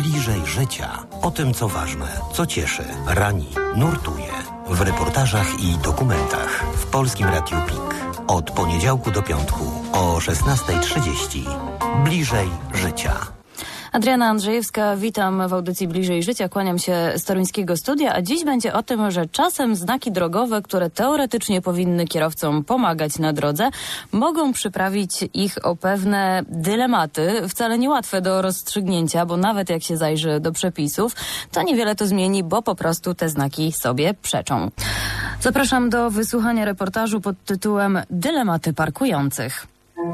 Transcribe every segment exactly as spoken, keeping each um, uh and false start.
Bliżej życia. O tym, co ważne, co cieszy, rani, nurtuje. W reportażach i dokumentach w Polskim Radiu Pik. Od poniedziałku do piątku o szesnasta trzydzieści. Bliżej życia. Adriana Andrzejewska, witam w audycji Bliżej Życia. Kłaniam się z toruńskiego studia, a dziś będzie o tym, że czasem znaki drogowe, które teoretycznie powinny kierowcom pomagać na drodze, mogą przyprawić ich o pewne dylematy, wcale niełatwe do rozstrzygnięcia, bo nawet jak się zajrzy do przepisów, to niewiele to zmieni, bo po prostu te znaki sobie przeczą. Zapraszam do wysłuchania reportażu pod tytułem Dylematy parkujących.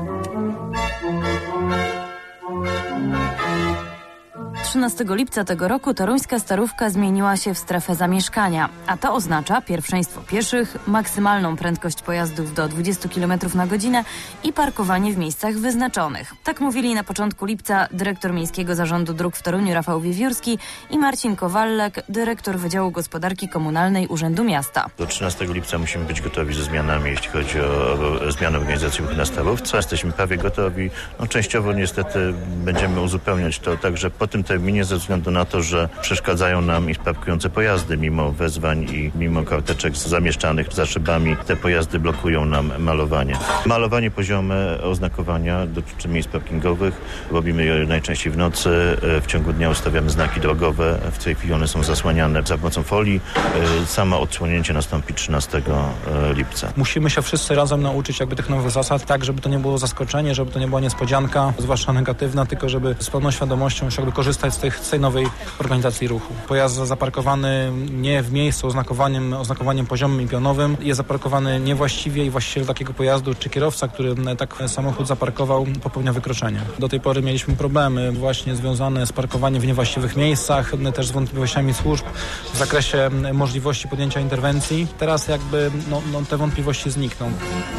trzynastego lipca tego roku toruńska Starówka zmieniła się w strefę zamieszkania, a to oznacza pierwszeństwo pieszych, maksymalną prędkość pojazdów do dwadzieścia kilometrów na godzinę i parkowanie w miejscach wyznaczonych. Tak mówili na początku lipca dyrektor Miejskiego Zarządu Dróg w Toruniu Rafał Wiewiórski i Marcin Kowallek, dyrektor Wydziału Gospodarki Komunalnej Urzędu Miasta. Do trzynastego lipca musimy być gotowi ze zmianami, jeśli chodzi o, o zmianę organizacji ruchu na Starówce. Jesteśmy prawie gotowi. No, częściowo niestety będziemy uzupełniać to także po tym terminie ze względu na to, że przeszkadzają nam i parkujące pojazdy mimo wezwań i mimo karteczek zamieszczanych za szybami. Te pojazdy blokują nam malowanie. Malowanie poziome oznakowania dotyczy miejsc parkingowych. Robimy je najczęściej w nocy. W ciągu dnia ustawiamy znaki drogowe. W tej chwili one są zasłaniane za pomocą folii. Samo odsłonięcie nastąpi trzynastego lipca. Musimy się wszyscy razem nauczyć jakby tych nowych zasad, tak żeby to nie było zaskoczenie, żeby to nie była niespodzianka, zwłaszcza negatywna, tylko żeby z pełną świadomością jakby korzystać z, tych, z tej nowej organizacji ruchu. Pojazd zaparkowany nie w miejscu oznakowaniem, oznakowaniem poziomym i pionowym jest zaparkowany niewłaściwie i właściciel takiego pojazdu czy kierowca, który tak samochód zaparkował, popełnia wykroczenie. Do tej pory mieliśmy problemy właśnie związane z parkowaniem w niewłaściwych miejscach, też z wątpliwościami służb w zakresie możliwości podjęcia interwencji. Teraz jakby no, no, te wątpliwości znikną.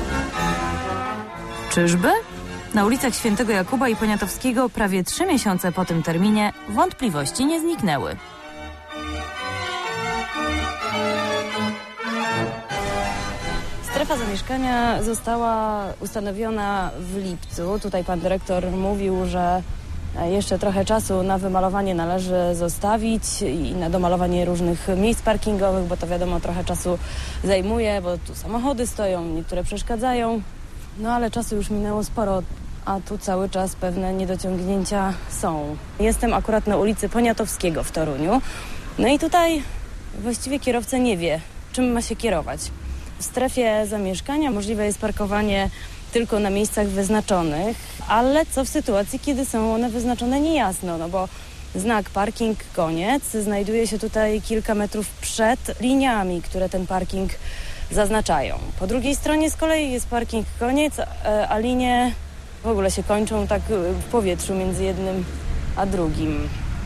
Czyżby? Na ulicach Świętego Jakuba i Poniatowskiego prawie trzy miesiące po tym terminie wątpliwości nie zniknęły. Strefa zamieszkania została ustanowiona w lipcu. Tutaj pan dyrektor mówił, że jeszcze trochę czasu na wymalowanie należy zostawić i na domalowanie różnych miejsc parkingowych, bo to wiadomo trochę czasu zajmuje, bo tu samochody stoją, niektóre przeszkadzają. No ale czasu już minęło sporo, a tu cały czas pewne niedociągnięcia są. Jestem akurat na ulicy Poniatowskiego w Toruniu. No i tutaj właściwie kierowca nie wie, czym ma się kierować. W strefie zamieszkania możliwe jest parkowanie tylko na miejscach wyznaczonych, ale co w sytuacji, kiedy są one wyznaczone niejasno, no bo znak parking koniec znajduje się tutaj kilka metrów przed liniami, które ten parking zaznaczają. Po drugiej stronie z kolei jest parking koniec, a linie w ogóle się kończą tak w powietrzu między jednym a drugim.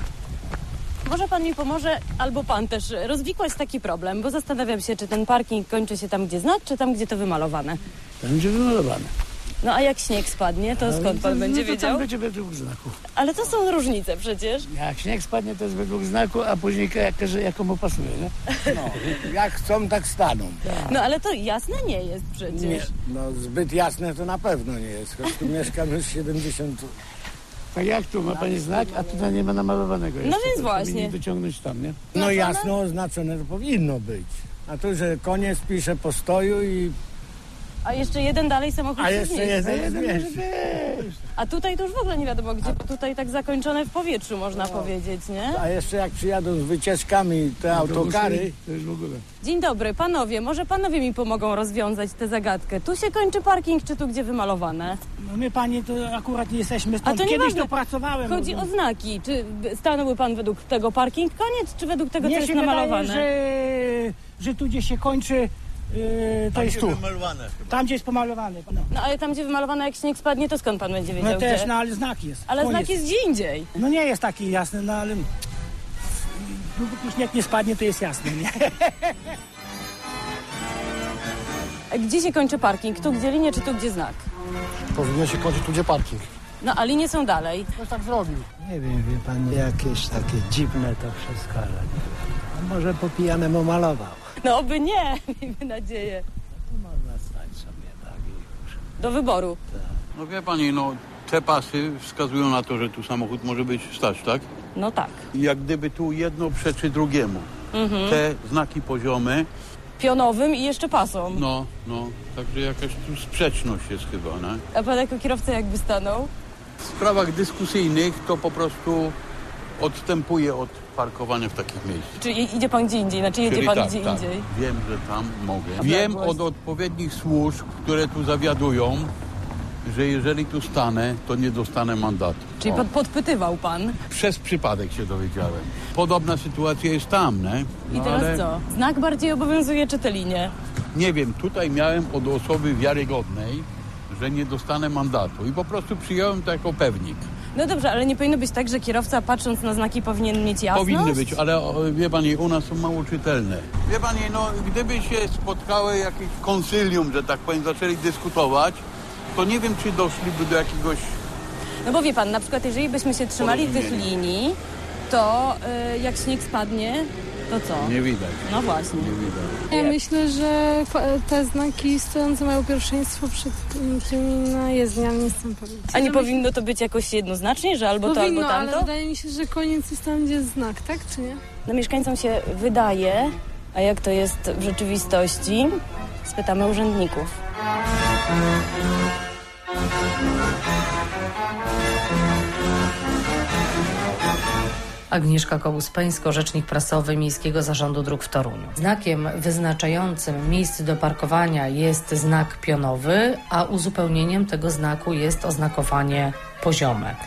Może pan mi pomoże, albo pan też, rozwikłać taki problem, bo zastanawiam się, czy ten parking kończy się tam, gdzie znak, czy tam, gdzie to wymalowane. Tam, gdzie wymalowane. No a jak śnieg spadnie, to skąd pan no, będzie no to wiedział? Tam będzie według znaku. Ale to są różnice przecież. Jak śnieg spadnie, to jest według znaku, a później jak, jak komu pasuje, nie? No, jak chcą, tak staną. Tak. No ale to jasne nie jest przecież. Nie, no zbyt jasne to na pewno nie jest, choć tu mieszkam już siedemdziesiąt... Tak jak tu ma pani znak, a tutaj nie ma namalowanego jeszcze. No więc to właśnie. powinni dociągnąć tam, nie? No jasno oznaczone to powinno być. A tu, że koniec pisze postoju i... A jeszcze jeden dalej samochód A się jeszcze zmieści. jeden jest Może większy. być. A tutaj to już w ogóle nie wiadomo gdzie, bo tutaj tak zakończone w powietrzu można no. powiedzieć, nie? A jeszcze jak przyjadą z wycieczkami te autokary... To już w ogóle. Dzień dobry, panowie, może panowie mi pomogą rozwiązać tę zagadkę. Tu się kończy parking, czy tu gdzie wymalowane? No my pani to akurat nie jesteśmy stąd. A to nie Kiedyś ważne. to pracowałem. Chodzi o znaki. Czy stanąłby pan według tego parking koniec, czy według tego, Mnie co jest się namalowane? wydaje, że, że tu gdzie się kończy, yy, to jest tu. Tam gdzie jest pomalowane. No, No ale tam, gdzie wymalowane, jak śnieg spadnie, to skąd pan będzie wiedział, no też, gdzie? no ale znak jest. Ale Koniec. znak jest gdzie indziej. No nie jest taki jasny, no ale... Dopóki śnieg nie spadnie, to jest jasne, nie? Gdzie się kończy parking? Tu gdzie linie, czy tu gdzie znak? Powinien się kończyć tu, gdzie parking. No a linie są dalej. Ktoś tak zrobił. Nie wiem, wie pan, jakieś takie dziwne to wszystko, ale a może po pijanemu malował. No oby nie, miejmy nadzieję. Tu można stać sobie tak i już. Do wyboru. No wie pani, no przepasy wskazują na to, że tu samochód może być stać, tak? No tak. Jak gdyby tu jedno przeczy drugiemu. Mhm. Te znaki poziome. Pionowym i jeszcze pasą. No, no, także jakaś tu sprzeczność jest chyba, nie? A pan jako kierowca jakby stanął? W sprawach dyskusyjnych to po prostu odstępuje od parkowania w takich miejscach. Czy idzie pan gdzie indziej? Znaczy jedzie Czyli pan tak, gdzie tak. indziej? Wiem, że tam mogę. Wiem od odpowiednich służb, które tu zawiadują, że jeżeli tu stanę, to nie dostanę mandatu. Czyli O. pod, podpytywał pan? Przez przypadek się dowiedziałem. Podobna sytuacja jest tam, nie? I No, teraz ale co? Znak bardziej obowiązuje czy te linie? nie wiem, tutaj miałem od osoby wiarygodnej, że nie dostanę mandatu i po prostu przyjąłem to jako pewnik. No dobrze, ale nie powinno być tak, że kierowca patrząc na znaki powinien mieć jasność? Powinny być, ale o, wie pani, u nas są mało czytelne. Wie pani, no gdyby się spotkały jakieś konsylium, że tak powiem, zaczęli dyskutować, to nie wiem, czy doszliby do jakiegoś... No bo wie pan, na przykład jeżeli byśmy się trzymali tych linii, to y, jak śnieg spadnie, to co? Nie widać. No właśnie. Nie widać. Ja myślę, że te znaki stojące mają pierwszeństwo przed tymi na jezdniach, nie jestem pewna. A nie powinno to być jakoś jednoznacznie, że albo powinno, to, albo tamto? ale wydaje mi się, że koniec jest tam, gdzie jest znak, tak czy nie? No mieszkańcom się wydaje, a jak to jest w rzeczywistości, spytamy urzędników. Agnieszka Kołuspeńsko, rzecznik prasowy Miejskiego Zarządu Dróg w Toruniu. Znakiem wyznaczającym miejsce do parkowania jest znak pionowy, a uzupełnieniem tego znaku jest oznakowanie poziome.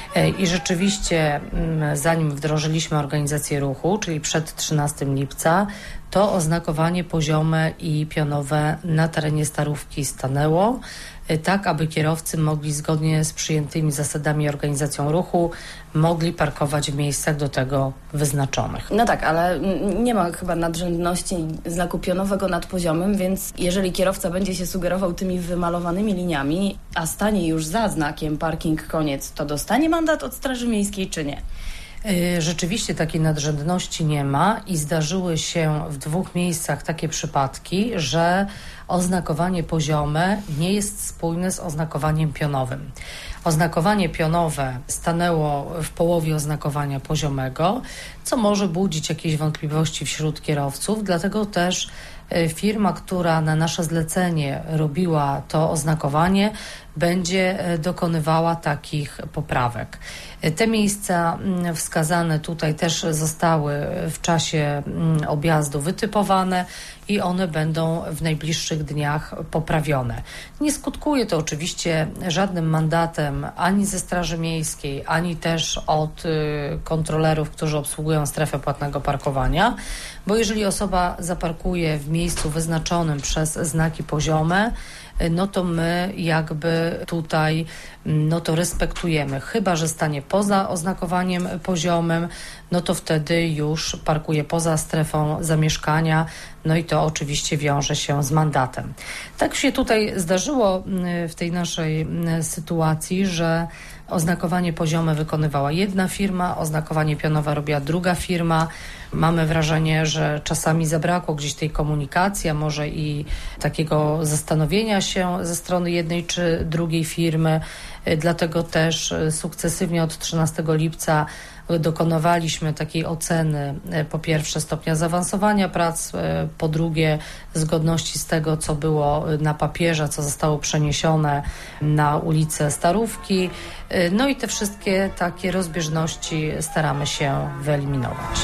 I rzeczywiście, zanim wdrożyliśmy organizację ruchu, czyli przed trzynastego lipca, to oznakowanie poziome i pionowe na terenie Starówki stanęło, tak aby kierowcy mogli zgodnie z przyjętymi zasadami i organizacją ruchu mogli parkować w miejscach do tego wyznaczonych. No tak, ale nie ma chyba nadrzędności znaku pionowego nad poziomem, więc jeżeli kierowca będzie się sugerował tymi wymalowanymi liniami, a stanie już za znakiem parking koniec, to dostanie mandat od Straży Miejskiej czy nie? Rzeczywiście takiej nadrzędności nie ma i zdarzyły się w dwóch miejscach takie przypadki, że oznakowanie poziome nie jest spójne z oznakowaniem pionowym. Oznakowanie pionowe stanęło w połowie oznakowania poziomego, co może budzić jakieś wątpliwości wśród kierowców, dlatego też firma, która na nasze zlecenie robiła to oznakowanie, będzie dokonywała takich poprawek. Te miejsca wskazane tutaj też zostały w czasie objazdu wytypowane i one będą w najbliższych dniach poprawione. Nie skutkuje to oczywiście żadnym mandatem ani ze Straży Miejskiej, ani też od kontrolerów, którzy obsługują strefę płatnego parkowania, bo jeżeli osoba zaparkuje w miejscu wyznaczonym przez znaki poziome, no to my jakby tutaj no to respektujemy. Chyba że stanie poza oznakowaniem poziomym, no to wtedy już parkuje poza strefą zamieszkania, no i to oczywiście wiąże się z mandatem. Tak się tutaj zdarzyło w tej naszej sytuacji, że oznakowanie poziome wykonywała jedna firma, oznakowanie pionowe robiła druga firma. Mamy wrażenie, że czasami zabrakło gdzieś tej komunikacji, a może i takiego zastanowienia się ze strony jednej czy drugiej firmy. Dlatego też sukcesywnie od trzynastego lipca dokonywaliśmy takiej oceny, po pierwsze stopnia zaawansowania prac, po drugie zgodności z tego, co było na papierze, co zostało przeniesione na ulicę Starówki. No i te wszystkie takie rozbieżności staramy się wyeliminować.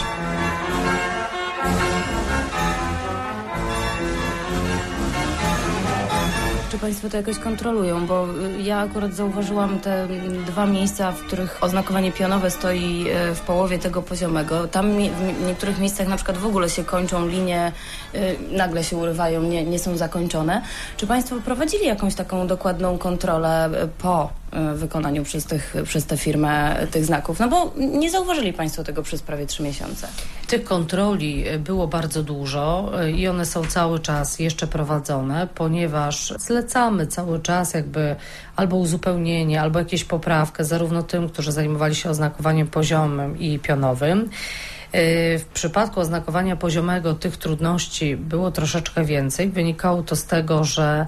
Czy Państwo to jakoś kontrolują? Bo ja akurat zauważyłam te dwa miejsca, w których oznakowanie pionowe stoi w połowie tego poziomego. Tam w niektórych miejscach na przykład w ogóle się kończą linie, nagle się urywają, nie, nie są zakończone. Czy Państwo prowadzili jakąś taką dokładną kontrolę po wykonaniu przez, tych, przez tę firmę tych znaków? No bo nie zauważyli Państwo tego przez prawie trzy miesiące. Tych kontroli było bardzo dużo i one są cały czas jeszcze prowadzone, ponieważ zlecamy cały czas jakby albo uzupełnienie, albo jakieś poprawkę zarówno tym, którzy zajmowali się oznakowaniem poziomym i pionowym. W przypadku oznakowania poziomego tych trudności było troszeczkę więcej. Wynikało to z tego, że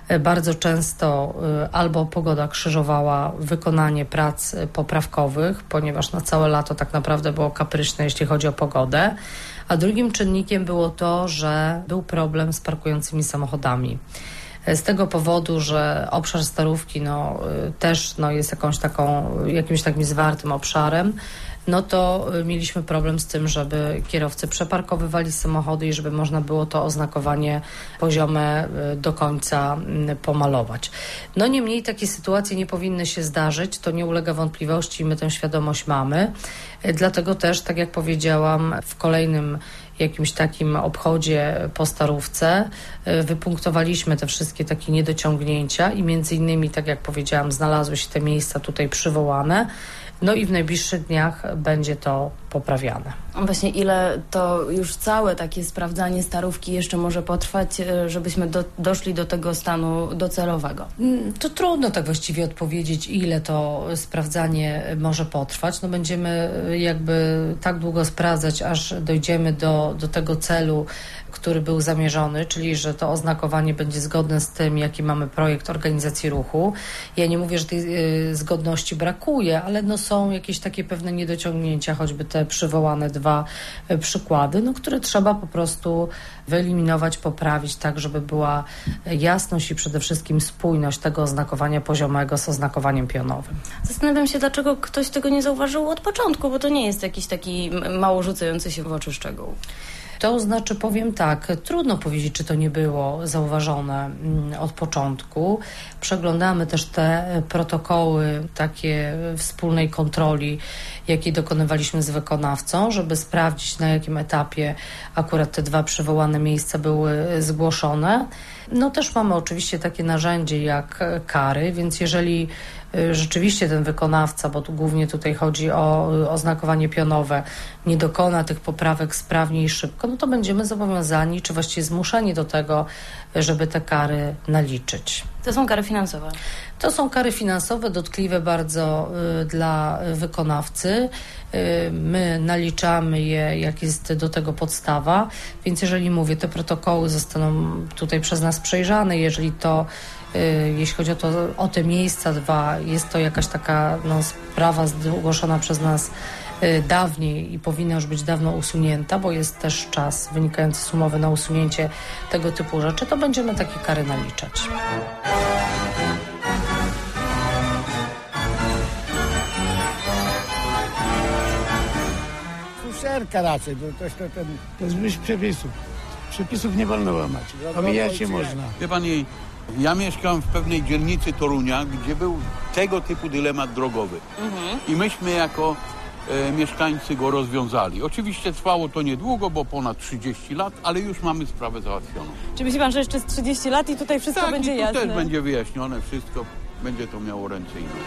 Bardzo często albo pogoda krzyżowała wykonanie prac poprawkowych, ponieważ na całe lato tak naprawdę było kapryśne, jeśli chodzi o pogodę. A drugim czynnikiem było to, że był problem z parkującymi samochodami. Z tego powodu, że obszar Starówki no, też no, jest jakąś taką, jakimś takim zwartym obszarem, no to mieliśmy problem z tym, żeby kierowcy przeparkowywali samochody i żeby można było to oznakowanie poziome do końca pomalować. No niemniej takie sytuacje nie powinny się zdarzyć, to nie ulega wątpliwości i my tę świadomość mamy. Dlatego też, tak jak powiedziałam, w kolejnym jakimś takim obchodzie po Starówce wypunktowaliśmy te wszystkie takie niedociągnięcia i między innymi, tak jak powiedziałam, znalazły się te miejsca tutaj przywołane. No i w najbliższych dniach będzie to poprawiane. Właśnie ile to już całe takie sprawdzanie Starówki jeszcze może potrwać, żebyśmy do, doszli do tego stanu docelowego? To trudno tak właściwie odpowiedzieć, ile to sprawdzanie może potrwać. No będziemy jakby tak długo sprawdzać, aż dojdziemy do, do tego celu, który był zamierzony, czyli że to oznakowanie będzie zgodne z tym, jaki mamy projekt organizacji ruchu. Ja nie mówię, że tej y, zgodności brakuje, ale no są jakieś takie pewne niedociągnięcia, choćby te przywołane dwa y, przykłady, no, które trzeba po prostu wyeliminować, poprawić tak, żeby była jasność i przede wszystkim spójność tego oznakowania poziomego z oznakowaniem pionowym. Zastanawiam się, dlaczego ktoś tego nie zauważył od początku, bo to nie jest jakiś taki mało rzucający się w oczy szczegół. To znaczy, powiem tak, trudno powiedzieć, czy to nie było zauważone od początku. Przeglądamy też te protokoły takie wspólnej kontroli, jakiej dokonywaliśmy z wykonawcą, żeby sprawdzić, na jakim etapie akurat te dwa przywołane miejsca były zgłoszone. No też mamy oczywiście takie narzędzie jak kary, więc jeżeli rzeczywiście ten wykonawca, bo tu głównie tutaj chodzi o oznakowanie pionowe, nie dokona tych poprawek sprawnie i szybko, no to będziemy zobowiązani, czy właściwie zmuszeni do tego, żeby te kary naliczyć. To są kary finansowe? To są kary finansowe, dotkliwe bardzo y, dla wykonawcy. Y, my naliczamy je, jak jest do tego podstawa, więc jeżeli mówię, te protokoły zostaną tutaj przez nas przejrzane, jeżeli to jeśli chodzi o, to, o te miejsca dwa, jest to jakaś taka no, sprawa zgłoszona przez nas y, dawniej i powinna już być dawno usunięta, bo jest też czas wynikający z umowy na usunięcie tego typu rzeczy, to będziemy takie kary naliczać. Fuszerka raczej, bo to, to, ten... to jest myśl przepisów. Przepisów nie wolno łamać. Omijać się można. Wie pani, ja mieszkam w pewnej dzielnicy Torunia, gdzie był tego typu dylemat drogowy. Mhm. I myśmy jako e, mieszkańcy go rozwiązali. Oczywiście trwało to niedługo, bo ponad trzydzieści lat, ale już mamy sprawę załatwioną. Czy myśli pan, że jeszcze z trzydzieści lat i tutaj wszystko tak, będzie i tu jasne? też będzie wyjaśnione wszystko. Będzie to miało ręce i nogi.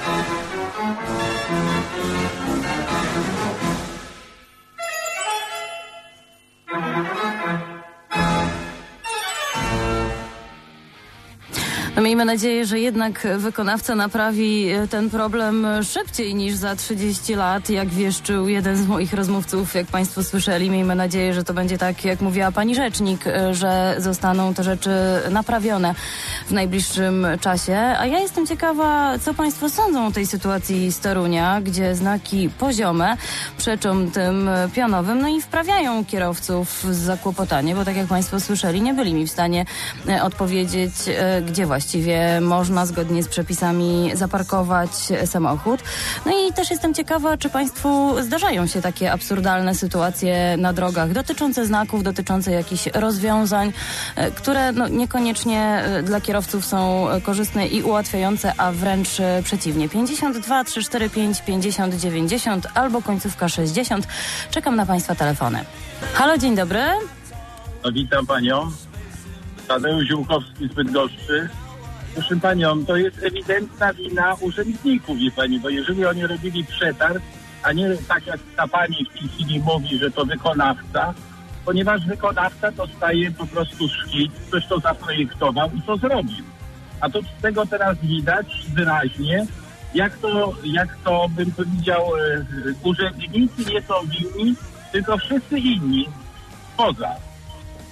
No miejmy nadzieję, że jednak wykonawca naprawi ten problem szybciej niż za trzydzieści lat, jak wieszczył jeden z moich rozmówców, jak państwo słyszeli. Miejmy nadzieję, że to będzie tak, jak mówiła pani rzecznik, że zostaną te rzeczy naprawione w najbliższym czasie. A ja jestem ciekawa, co państwo sądzą o tej sytuacji z Torunia, gdzie znaki poziome przeczą tym pionowym, no i wprawiają kierowców w zakłopotanie, bo tak jak państwo słyszeli, nie byli mi w stanie odpowiedzieć, gdzie właśnie właściwie można zgodnie z przepisami zaparkować samochód. No i też jestem ciekawa, czy państwu zdarzają się takie absurdalne sytuacje na drogach dotyczące znaków, dotyczące jakichś rozwiązań, które no, niekoniecznie dla kierowców są korzystne i ułatwiające, a wręcz przeciwnie. pięćdziesiąt dwa trzysta czterdzieści pięć pięćdziesiąt dziewięćdziesiąt albo końcówka sześćdziesiąt. Czekam na państwa telefony. Halo, dzień dobry. No, witam panią. Tadeusz Ziółkowski z Bydgoszczy. Proszę panią, to jest ewidentna wina urzędników, wie pani, bo jeżeli oni robili przetarg, a nie tak jak ta pani w tej chwili mówi, że to wykonawca, ponieważ wykonawca dostaje po prostu szkic, ktoś to zaprojektował i to zrobił. A to z tego teraz widać wyraźnie, jak to, jak to bym powiedział, urzędnicy nie są winni, tylko wszyscy inni poza.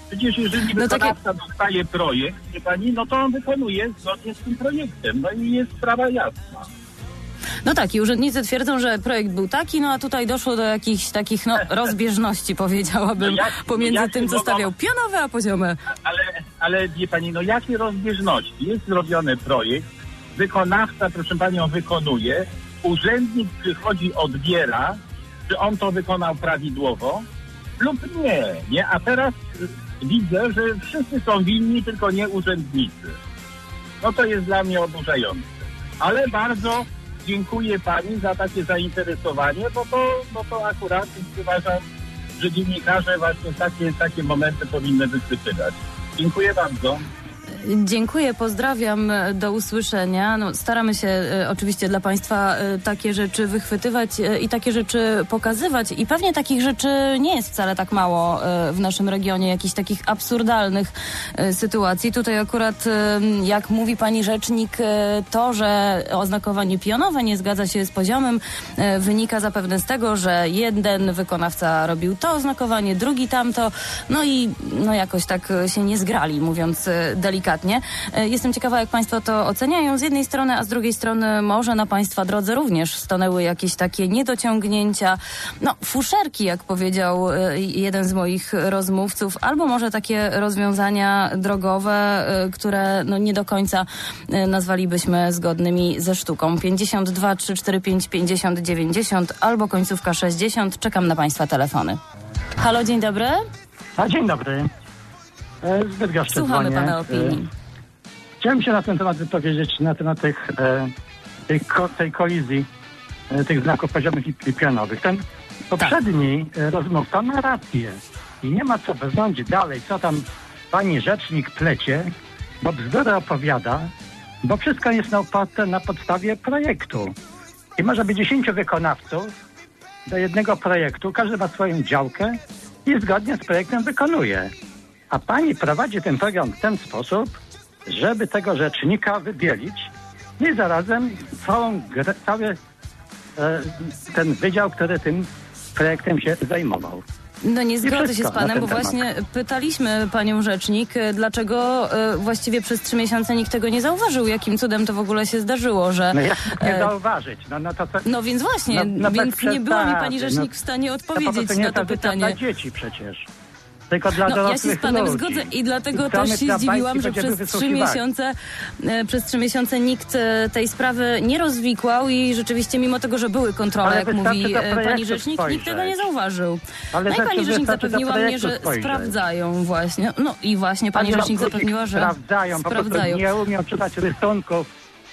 Przecież jeżeli No wykonawca takie... dostaje projekt, wie pani, no to on wykonuje zgodnie z tym projektem. No i jest sprawa jasna. No tak, i urzędnicy twierdzą, że projekt był taki, no a tutaj doszło do jakichś takich, no, rozbieżności, powiedziałabym, no jak, pomiędzy jak tym, co mogą... stawiał pionowe, a poziome. Ale, ale wie pani, no jakie rozbieżności? Jest zrobiony projekt, wykonawca, proszę panią, wykonuje, urzędnik przychodzi, odbiera, czy on to wykonał prawidłowo lub nie, nie? A teraz widzę, że wszyscy są winni, tylko nie urzędnicy. No to jest dla mnie oburzające. Ale bardzo dziękuję pani za takie zainteresowanie, bo to, bo to akurat uważam, że dziennikarze właśnie takie, takie momenty powinny wychwytywać. Dziękuję bardzo. Dziękuję, pozdrawiam, do usłyszenia. No, staramy się e, oczywiście dla Państwa e, takie rzeczy wychwytywać e, i takie rzeczy pokazywać i pewnie takich rzeczy nie jest wcale tak mało e, w naszym regionie, jakichś takich absurdalnych e, sytuacji. Tutaj akurat, e, jak mówi pani rzecznik, e, to, że oznakowanie pionowe nie zgadza się z poziomem, e, wynika zapewne z tego, że jeden wykonawca robił to oznakowanie, drugi tamto, no i no jakoś tak się nie zgrali, mówiąc e, delikatnie. Jestem ciekawa, jak Państwo to oceniają z jednej strony, a z drugiej strony może na Państwa drodze również stanęły jakieś takie niedociągnięcia, no fuszerki, jak powiedział jeden z moich rozmówców, albo może takie rozwiązania drogowe, które no nie do końca nazwalibyśmy zgodnymi ze sztuką. pięćdziesiąt dwa trzysta czterdzieści pięć pięćdziesiąt dziewięćdziesiąt albo końcówka sześćdziesiąt. Czekam na Państwa telefony. Halo, dzień dobry. A, dzień dobry. Z Bydgoszczy Słuchamy dzwonię. Pana opinii. Chciałem się na ten temat wypowiedzieć, na temat tych, tej, tej kolizji tych znaków poziomych i pionowych. Ten poprzedni tak. rozmówca ma rację i nie ma co brnąć dalej, co tam pani rzecznik plecie, bo bzdury opowiada, bo wszystko jest oparte na podstawie projektu. I może być dziesięciu wykonawców do jednego projektu, każdy ma swoją działkę i zgodnie z projektem wykonuje. A pani prowadzi ten program w ten sposób, żeby tego rzecznika wybielić i zarazem całą grę, cały e, ten wydział, który tym projektem się zajmował. No nie zgodzę się z panem, bo temat. właśnie pytaliśmy panią rzecznik, dlaczego e, właściwie przez trzy miesiące nikt tego nie zauważył, jakim cudem to w ogóle się zdarzyło, że... No jak nie e, zauważyć? No, no, to, to, no więc właśnie, no, no więc nie była mi pani rzecznik no, w stanie odpowiedzieć to na to pytanie. Dla dzieci przecież. Tylko dla no, ja się z panem ludzi. zgodzę i dlatego I też się zdziwiłam, że przez trzy miesiące e, przez trzy miesiące nikt e, tej sprawy nie rozwikłał i rzeczywiście mimo tego, że były kontrole, ale jak mówi e, pani rzecznik, spojrzeć. nikt tego nie zauważył. Ale no i pani rzecznik zapewniła mnie, że spojrzeć. sprawdzają właśnie. No i właśnie pani ale rzecznik zapewniła, że sprawdzają. sprawdzają. Po nie umią czytać rysunków.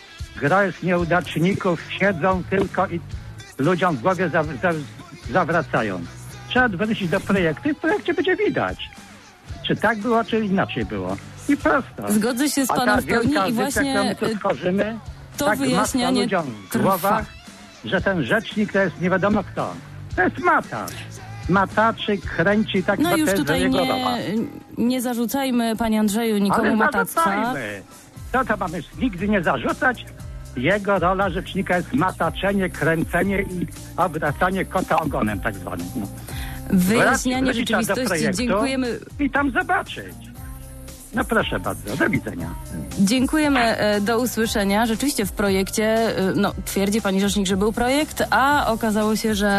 Gra z nieudaczników, siedzą tylko i ludziom w głowie za, za, zawracają. Trzeba wrócić do projektu i w projekcie będzie widać, czy tak było, czy inaczej było. I prosto. Zgodzę się z panem w pełni i właśnie my tu tworzymy, to tak wyjaśnianie ludziom w głowach, że ten rzecznik to jest nie wiadomo kto. To jest matacz. Mataczy, kręci tak. No już tutaj nie, nie zarzucajmy, panie Andrzeju, nikomu ale matactwa. Co to mamy nigdy nie zarzucać? Jego rola rzecznika jest mataczenie, kręcenie i obracanie kota ogonem tak zwanym. No. Wyjaśnianie rzeczywistości. Dziękujemy. I tam zobaczyć. No proszę bardzo, do widzenia. Dziękujemy, do usłyszenia. Rzeczywiście w projekcie, no twierdzi pani rzecznik, że był projekt, a okazało się, że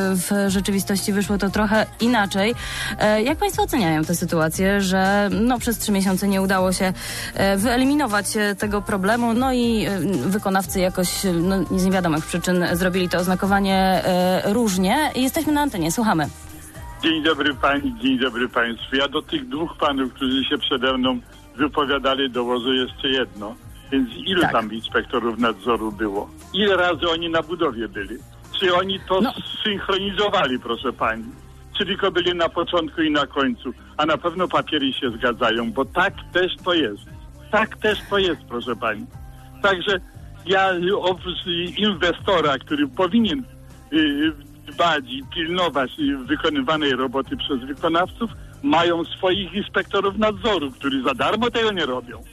w rzeczywistości wyszło to trochę inaczej. Jak państwo oceniają tę sytuację, że no przez trzy miesiące nie udało się wyeliminować tego problemu, no i wykonawcy jakoś no, z niewiadomych przyczyn zrobili to oznakowanie różnie. Jesteśmy na antenie, słuchamy. Dzień dobry pani, dzień dobry państwu. Ja do tych dwóch panów, którzy się przede mną wypowiadali, dołożę jeszcze jedno. Więc ilu tak. tam inspektorów nadzoru było? Ile razy oni na budowie byli? Czy oni to no. zsynchronizowali, proszę pani? Czy tylko byli na początku i na końcu? A na pewno papiery się zgadzają, bo tak też to jest. Tak też to jest, proszę pani. Także ja oprócz inwestora, który powinien yy, dbać i pilnować wykonywanej roboty przez wykonawców, mają swoich inspektorów nadzoru, którzy za darmo tego nie robią.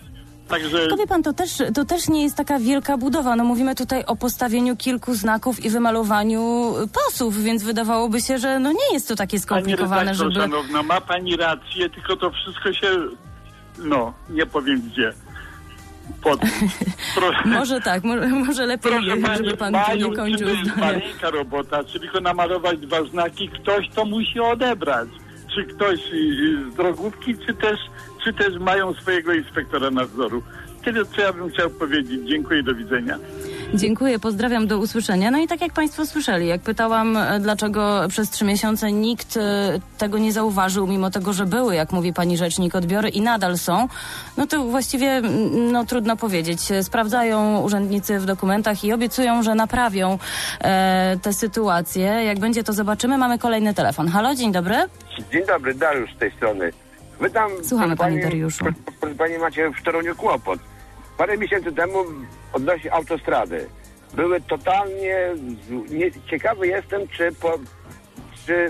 Także... To wie pan, to też, to też nie jest taka wielka budowa. No mówimy tutaj o postawieniu kilku znaków i wymalowaniu pasów, więc wydawałoby się, że no nie jest to takie skomplikowane, Pani redaktor, żeby... szanowna, ma pani rację, tylko to wszystko się, no, nie powiem gdzie. Pod... Pro... może tak, może, może lepiej, Proszę żeby pani, pan mają, nie kończył czy to jest zdania. maleńka robota, czy tylko namalować dwa znaki, ktoś to musi odebrać. Czy ktoś z drogówki, czy też, czy też mają swojego inspektora nadzoru. Tyle, co ja bym chciał powiedzieć. Dziękuję, do widzenia. Dziękuję, pozdrawiam, do usłyszenia. No i tak jak państwo słyszeli, jak pytałam, dlaczego przez trzy miesiące nikt tego nie zauważył, mimo tego, że były, jak mówi pani rzecznik, odbiory i nadal są, no to właściwie no trudno powiedzieć. Sprawdzają urzędnicy w dokumentach i obiecują, że naprawią e, tę sytuację. Jak będzie, to zobaczymy. Mamy kolejny telefon. Halo, dzień dobry. Dzień dobry, Dariusz z tej strony. Wy tam, Słuchamy, panie Dariuszu. Proszę pani, macie w Toruniu kłopot. Parę miesięcy temu odnośnie autostrady były totalnie... Nie, ciekawy jestem, czy, po, czy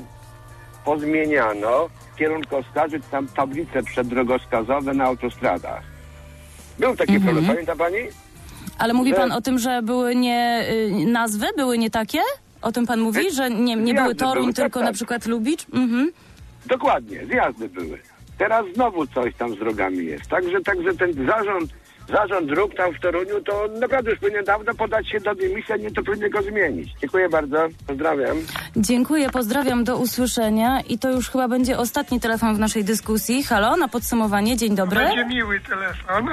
pozmieniano kierunkowskazy, czy tam tablice przeddrogowskazowe na autostradach. Był taki Mhm. problem, pamięta pani? Ale mówi że... pan o tym, że były nie... y, nazwy były nie takie? O tym pan mówi? Że nie, nie były Toruń, były, tylko tak, na tak. przykład Lubicz? Mhm. Dokładnie, zjazdy były. Teraz znowu coś tam z drogami jest. Także, także ten zarząd, zarząd dróg tam w Toruniu, to naprawdę już powinien dawno podać się do dymisji, nie to powinien go zmienić. Dziękuję bardzo, pozdrawiam. Dziękuję, pozdrawiam, do usłyszenia. I to już chyba będzie ostatni telefon w naszej dyskusji. Halo, na podsumowanie, dzień dobry. Będzie miły telefon.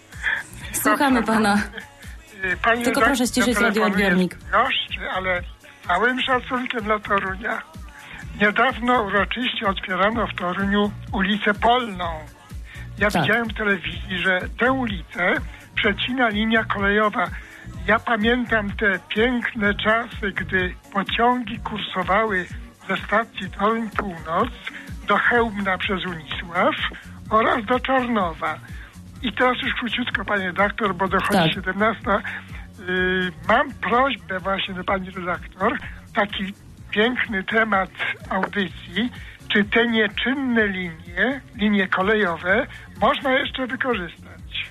Słuchamy pana. Pani Tylko proszę ściszyć radioodbiornik. Gość, ale z całym szacunkiem dla Torunia. Niedawno uroczyście otwierano w Toruniu ulicę Polną. Ja tak. widziałem w telewizji, że tę ulicę przecina linia kolejowa. Ja pamiętam te piękne czasy, gdy pociągi kursowały ze stacji Toruń Północ do Chełmna przez Unisław oraz do Czarnowa. I teraz już króciutko, panie redaktor, bo dochodzi tak. siedemnasta. Yy, mam prośbę właśnie do pani redaktor, taki piękny temat audycji, czy te nieczynne linie, linie kolejowe można jeszcze wykorzystać?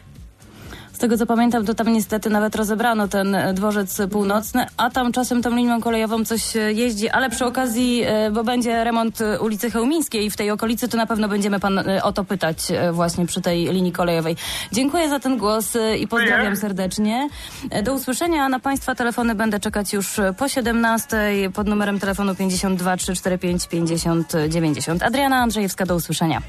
Z tego co pamiętam, to tam niestety nawet rozebrano ten dworzec północny, a tam czasem tą linią kolejową coś jeździ, ale przy okazji, bo będzie remont ulicy Chełmińskiej w tej okolicy, to na pewno będziemy pan o to pytać właśnie przy tej linii kolejowej. Dziękuję za ten głos i pozdrawiam serdecznie. Do usłyszenia. Na państwa telefony będę czekać już po siedemnastej pod numerem telefonu pięćdziesiąt dwa trzysta czterdzieści pięć pięćdziesiąt dziewięćdziesiąt. Adriana Andrzejewska, do usłyszenia.